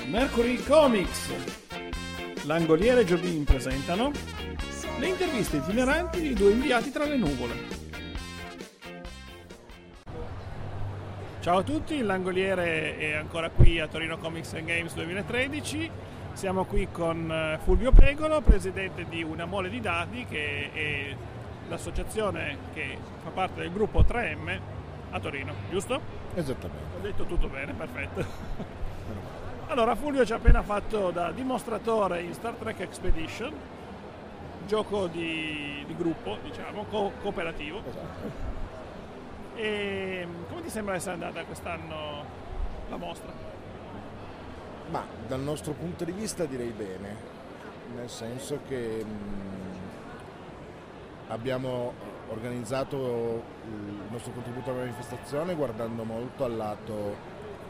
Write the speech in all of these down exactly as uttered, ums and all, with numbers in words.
Mercury Comics, l'Angoliere e Giobin presentano le interviste itineranti di due inviati tra le nuvole. Ciao a tutti, l'Angoliere è ancora qui a Torino Comics and Games duemilatredici. Siamo qui con Fulvio Pegolo, presidente di Una Mole di Dadi, che è l'associazione che fa parte del gruppo tre M a Torino, giusto? Esattamente. Ho detto tutto bene, perfetto. Allora, Fulvio ci ha appena fatto da dimostratore in Star Trek Expedition, gioco di, di gruppo, diciamo, co- cooperativo. Esatto. E come ti sembra essere andata quest'anno la mostra? Ma dal nostro punto di vista direi bene, nel senso che mh, abbiamo organizzato il nostro contributo alla manifestazione guardando molto al lato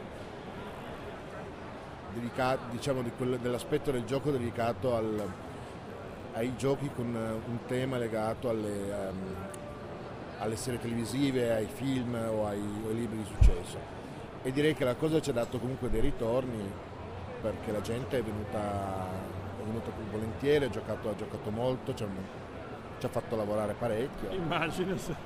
dedicato, diciamo, di quello, dell'aspetto del gioco dedicato al, ai giochi con un tema legato alle, um, alle serie televisive, ai film o ai, o ai libri di successo. E direi che la cosa ci ha dato comunque dei ritorni, perché la gente è venuta, è venuta volentieri, ha giocato, ha giocato molto, ci ha, ci ha fatto lavorare parecchio. Immagino, sì.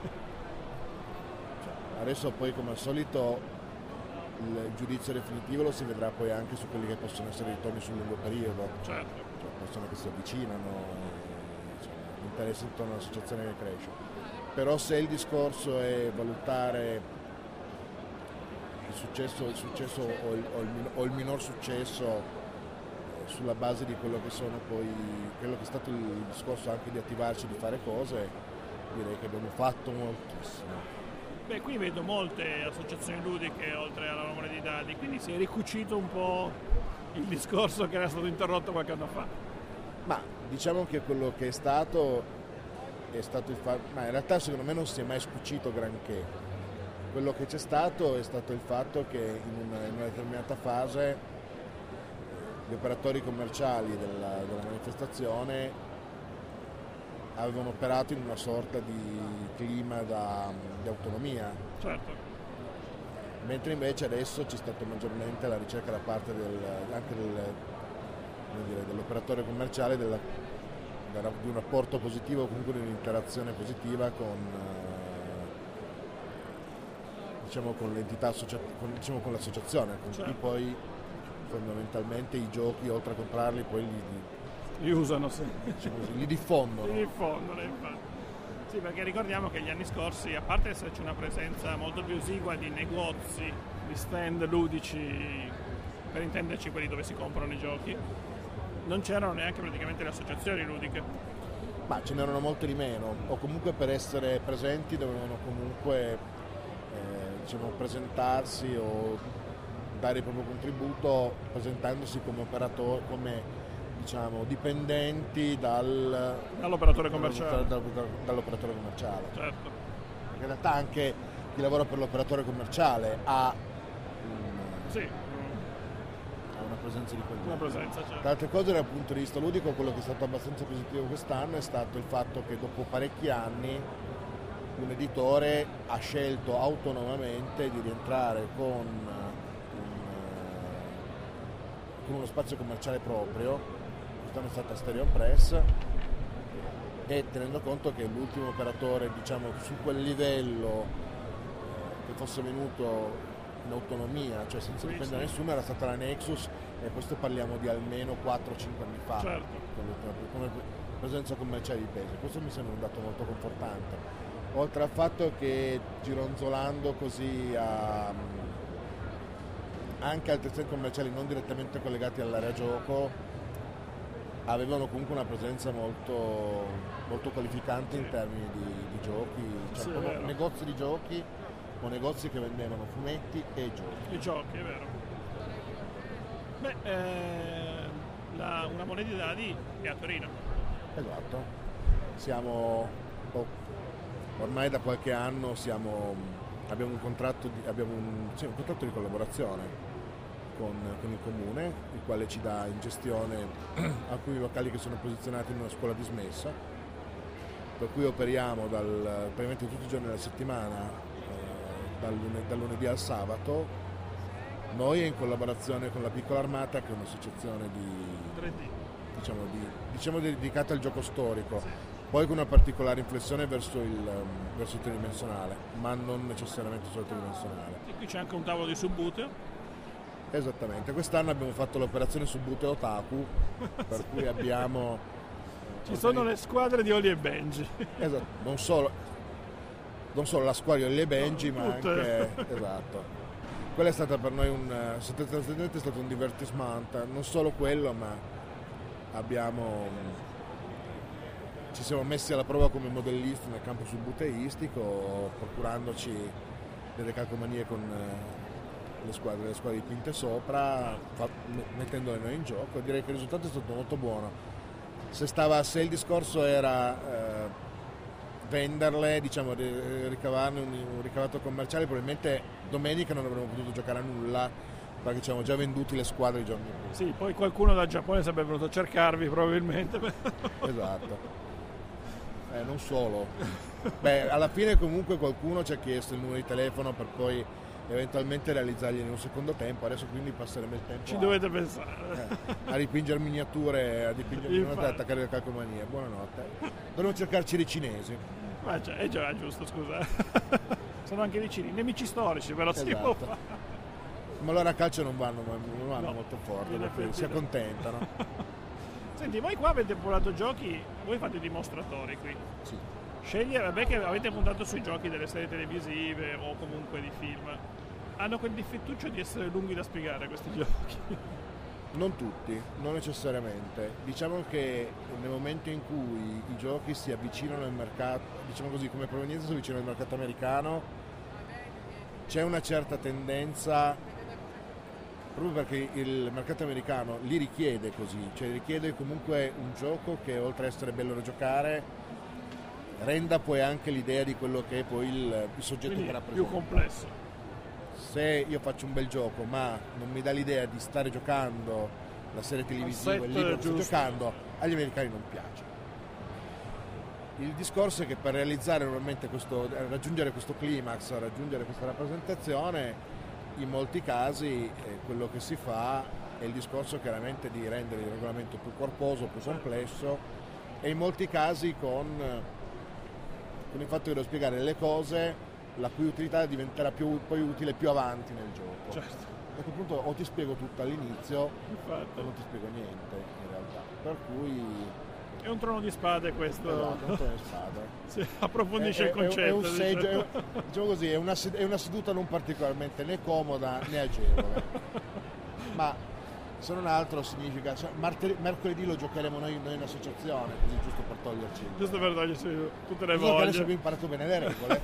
Adesso poi, come al solito, il giudizio definitivo lo si vedrà poi anche su quelli che possono essere ritorni sul lungo periodo. Certo. Cioè, persone che si avvicinano, insomma, l'interesse intorno all'associazione che cresce. Però se il discorso è valutare il successo, il successo o, il, o, il, o il minor successo eh, sulla base di quello che sono poi, quello che è stato il discorso anche di attivarci, di fare cose, direi che abbiamo fatto moltissimo. Beh, qui vedo molte associazioni ludiche oltre alla Una Mole di Dadi, quindi si è ricucito un po' il discorso che era stato interrotto qualche anno fa. Ma diciamo che quello che è stato è stato il fatto, ma in realtà secondo me non si è mai scucito granché. Quello che c'è stato è stato il fatto che in una, in una determinata fase gli operatori commerciali della, della manifestazione avevano operato in una sorta di clima da, di autonomia. Certo. Mentre invece adesso c'è stata maggiormente la ricerca da parte del, anche del, dire, dell'operatore commerciale della, di un rapporto positivo, comunque di un'interazione positiva con, diciamo, con l'entità associativa, con, diciamo, con l'associazione, con certo. Chi poi fondamentalmente i giochi, oltre a comprarli, poi li, li usano, sì. Diciamo così, li diffondono. Li diffondono, infatti. Sì, perché ricordiamo che gli anni scorsi, a parte esserci una presenza molto più esigua di negozi, di stand ludici, per intenderci quelli dove si comprano i giochi, non c'erano neanche praticamente le associazioni ludiche. Ma ce n'erano molte di meno, o comunque per essere presenti dovevano comunque eh, diciamo, presentarsi o dare il proprio contributo presentandosi come operatori, come diciamo dipendenti dal, dall'operatore commerciale. Dal, dal, dall'operatore commerciale. Certo. Perché in realtà anche chi lavora per l'operatore commerciale ha, un, sì. ha una presenza di quel Una presenza, certo. Tra altre cose, dal punto di vista ludico, quello che è stato abbastanza positivo quest'anno è stato il fatto che dopo parecchi anni un editore ha scelto autonomamente di rientrare con, un, con uno spazio commerciale proprio. Quest'anno è stata Stereo Press, e tenendo conto che l'ultimo operatore, diciamo, su quel livello eh, che fosse venuto in autonomia, cioè senza sì, dipendere da sì. nessuno, era stata la Nexus, e questo parliamo di almeno quattro cinque anni fa, certo. come presenza commerciale di peso. Questo mi sembra un dato molto confortante, oltre al fatto che gironzolando così a anche altri stand commerciali non direttamente collegati all'area gioco avevano comunque una presenza molto, molto qualificante in termini di, di giochi, cioè sì, negozi di giochi o negozi che vendevano fumetti e giochi. I giochi, è vero. Beh, eh, la, Una Mole di Dadi è a Torino. Esatto. Siamo oh, ormai da qualche anno siamo, abbiamo un contratto di, abbiamo un, sì, un contratto di collaborazione Con, con il comune, il quale ci dà in gestione alcuni locali che sono posizionati in una scuola dismessa, per cui operiamo dal, praticamente tutti i giorni della settimana, eh, dal, lunedì, dal lunedì al sabato, Noi in collaborazione con la Piccola Armata, che è un'associazione di, tre D. diciamo, di, diciamo dedicata al gioco storico, poi con una particolare inflessione verso il, um, verso il tridimensionale, ma non necessariamente solo tridimensionale. E qui c'è anche un tavolo di subbuteo. Esattamente, quest'anno abbiamo fatto l'operazione Subbuteo Otaku, per sì. cui abbiamo... Ci sono le squadre di Oli e Benji. Esatto, non solo, non solo la squadra di Oli e Benji, no, ma tutte. Anche... Esatto. Quella è stata per noi un... è stato un divertissement, non solo quello, ma abbiamo... ci siamo messi alla prova come modellisti nel campo subbuteistico, procurandoci delle calcomanie con le squadre, le squadre dipinte sopra, fa, mettendole noi in gioco. Direi che il risultato è stato molto buono. Se, stava, se il discorso era eh, venderle, diciamo, ricavarne un, un ricavato commerciale, probabilmente domenica non avremmo potuto giocare a nulla, perché ci avevamo già venduti le squadre i giorni prima. Sì, poi qualcuno dal Giappone sarebbe venuto a cercarvi probabilmente. Esatto. Eh, non solo. Beh, alla fine comunque qualcuno ci ha chiesto il numero di telefono per poi eventualmente realizzargli in un secondo tempo. Adesso quindi passeremo il tempo ci a, dovete pensare eh, a ripingere miniature, a dipingere miniature, a attaccare le calcomanie. Buonanotte. Dovremmo cercarci dei cinesi. Ma già, è già giusto, scusa. Sono anche vicini, nemici storici, però esatto. Si può fare. Ma allora a calcio non vanno, non vanno no, molto forte, si accontentano. Senti, voi qua avete puntato giochi, voi fate i dimostratori qui. Sì. Scegli, vabbè che avete puntato sui giochi delle serie televisive o comunque di film. Hanno quel difettuccio di essere lunghi da spiegare questi giochi. Non tutti, non necessariamente. Diciamo che nel momento in cui i giochi si avvicinano al mercato, diciamo così, come provenienza si avvicinano al mercato americano, c'è una certa tendenza, proprio perché il mercato americano li richiede così, cioè richiede comunque un gioco che oltre ad essere bello da giocare renda poi anche l'idea di quello che è poi il, il soggetto quindi che rappresenta. Più complesso. Se io faccio un bel gioco ma non mi dà l'idea di stare giocando la serie televisiva, il libro che sto giocando, agli americani non piace. Il discorso è che per realizzare normalmente questo, raggiungere questo climax, raggiungere questa rappresentazione, in molti casi eh, quello che si fa è il discorso chiaramente di rendere il regolamento più corposo, più complesso, e in molti casi con, con il fatto di spiegare le cose la cui utilità diventerà più, poi utile più avanti nel gioco. Certo. A quel punto o ti spiego tutto all'inizio Infatti. o non ti spiego niente in realtà. Per cui è un trono di spade questo. Esatto, un trono di spade. Sì, approfondisce è, il concetto. È un seggio, diciamo. è, diciamo così, è una, è una seduta non particolarmente né comoda né agevole. Ma se non altro significa, cioè, martedì, mercoledì lo giocheremo noi, noi in associazione, così giusto per toglierci. Giusto per toglierci tutte le voglie. voglie. Adesso abbiamo imparato bene le regole.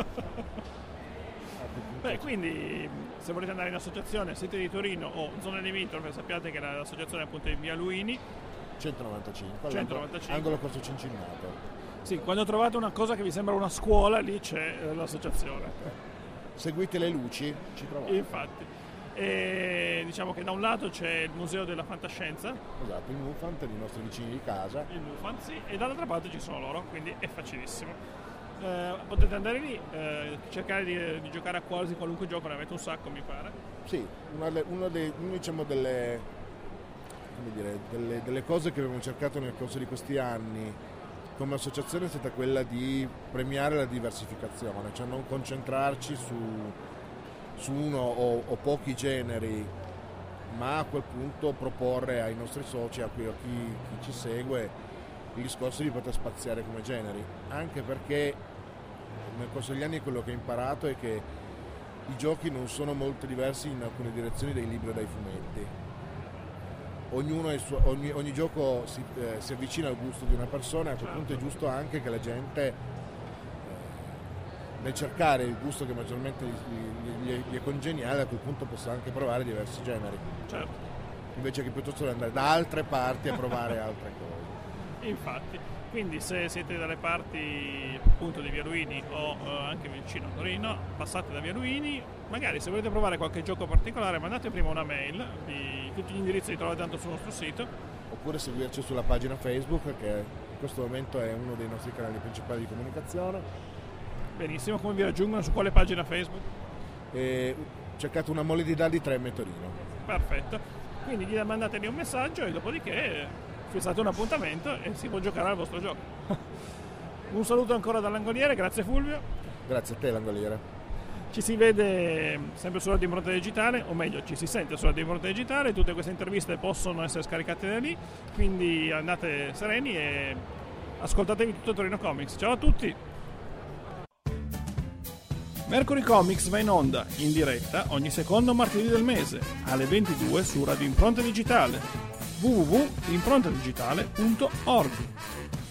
Beh, quindi se volete andare in associazione, siete di Torino o zone limitrofe, sappiate che l'associazione appunto è in via Luini centonovantacinque, centonovantacinque. Angolo Corso Cincinnato. Sì, quando trovate una cosa che vi sembra una scuola, lì c'è eh, l'associazione. Seguite le luci, ci trovate. Infatti. E diciamo che da un lato c'è il Museo della Fantascienza. Esatto, il Mufant, i nostri vicini di casa. Il Mufant, sì, e dall'altra parte ci sono loro, quindi è facilissimo. Eh, potete andare lì, eh, cercare di, di giocare a quasi qualunque gioco, ne avete un sacco mi pare. Sì, una, una, dei, una diciamo delle, come dire, delle, delle cose che abbiamo cercato nel corso di questi anni come associazione è stata quella di premiare la diversificazione, cioè non concentrarci su, su uno o, o pochi generi, ma a quel punto proporre ai nostri soci, a, qui, a chi, chi ci segue, il discorso di poter spaziare come generi, anche perché nel corso degli anni quello che ho imparato è che i giochi non sono molto diversi in alcune direzioni dai libri o dai fumetti. Ognuno è il suo, ogni, ogni gioco si, eh, si avvicina al gusto di una persona, e a quel punto è giusto anche che la gente eh, nel cercare il gusto che maggiormente gli, gli, gli è congeniale, a quel punto possa anche provare diversi generi. Certo. Invece che piuttosto andare da altre parti a provare altre cose. Infatti, quindi se siete dalle parti appunto di Via Luini o eh, anche vicino a Torino, passate da Via Luini, magari se volete provare qualche gioco particolare mandate prima una mail, vi, tutti gli indirizzi li trovate tanto sul nostro sito. Oppure seguirci sulla pagina Facebook, che in questo momento è uno dei nostri canali principali di comunicazione. Benissimo, come vi raggiungono, su quale pagina Facebook? E cercate una mole di dadi tre M Torino. Perfetto, quindi gli mandatevi un messaggio e dopodiché fissate un appuntamento e si può giocare al vostro gioco. Un saluto ancora dall'Angoliere, grazie Fulvio. Grazie a te l'Angoliere. Ci si vede sempre sulla Radio Impronta Digitale, o meglio ci si sente sulla Radio Impronta Digitale. Tutte queste interviste possono essere scaricate da lì, quindi andate sereni e ascoltatevi tutto Torino Comics. Ciao a tutti. Mercury Comics va in onda in diretta ogni secondo martedì del mese alle ventidue su Radio Impronta Digitale w w w punto impronta digitale punto org.